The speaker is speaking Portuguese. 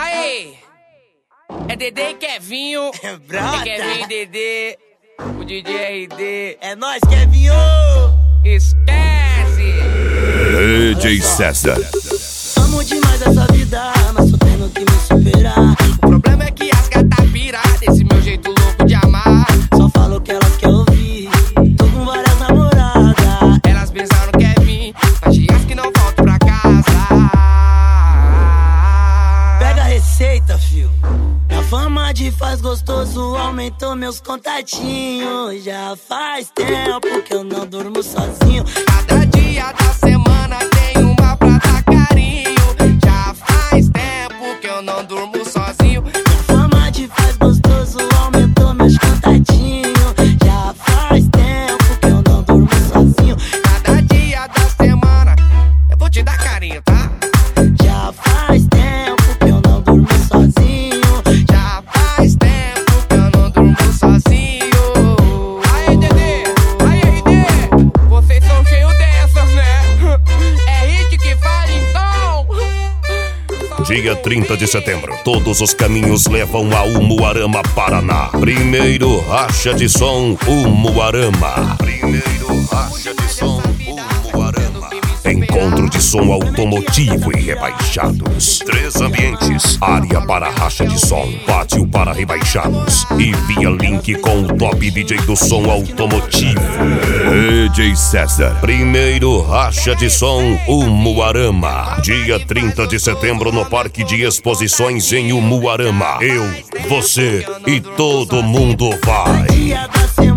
Aê! É Dedê e Kevinho. É Kevinho e Dedê. O DJ RD. É nóis, Kevinho! Esquece! DJ César. Amo demais essa vida, mas só tenho que me superar. O problema é que as gatas piram desse meu jeito louco de amar. Só falo o que elas querem ouvir. Tô com várias namoradas. Elas pensaram que é mim, mas dias que não volto pra casa. Pega a receita, fio. Minha fama de faz gostoso aumentou meus contatinhos. Já faz tempo que eu não durmo sozinho. Cada dia da semana tem uma pra dar carinho. Já faz tempo que eu não durmo sozinho. Minha fama de faz gostoso aumentou meus contatinhos. Já faz tempo que eu não durmo sozinho. Cada dia da semana eu vou te dar carinho, tá? Já faz tempo que eu não durmo sozinho. Já faz tempo que eu não durmo sozinho. Aê, Dedê! Aê, RD! Vocês são cheios dessas, né? É hit que fala então! Dia 30 de setembro, todos os caminhos levam a Umuarama, Paraná. Primeiro racha de som, Umuarama. Primeiro racha de som, Umuarama. Encontro de som automotivo e rebaixados. 3 ambientes, área para racha de som, pátio para rebaixados e via link com o top DJ do som automotivo. DJ César. Primeiro racha de som, Umuarama. Dia 30 de setembro no Parque de Exposições em Umuarama. Eu, você e todo mundo vai. Dia da semana